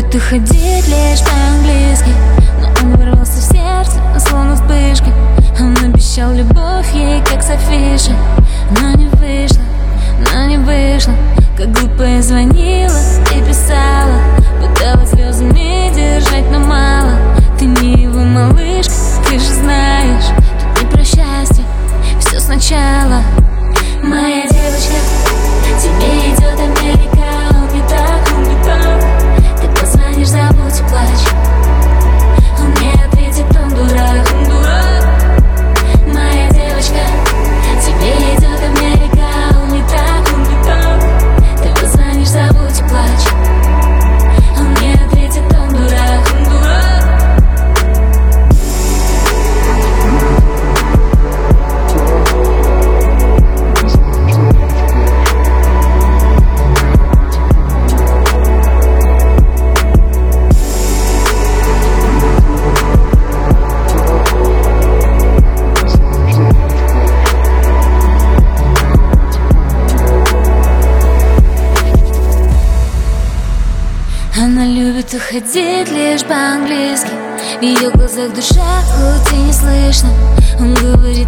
любит уходить лишь по-английски, но он ворвался в сердце, словно вспышка. Он обещал любовь ей, как с афиши, но не вышло, как глупая звонила и писала, пыталась слезами держать, но мало. Ты не его малышка, ты же знаешь, тут не про счастье, все сначала. Моя девочка, тебе идет Америка, он не так. Ты позвонишь, забудь и плачь. Он не ответит, он дурак. Моя девочка, тебе идет Америка, он не так. Ты позвонишь, забудь и плачь. Он не ответит, он дурак. Она любит уходить лишь по-английски, в ее глазах душа, хоть и не слышно. Он говорит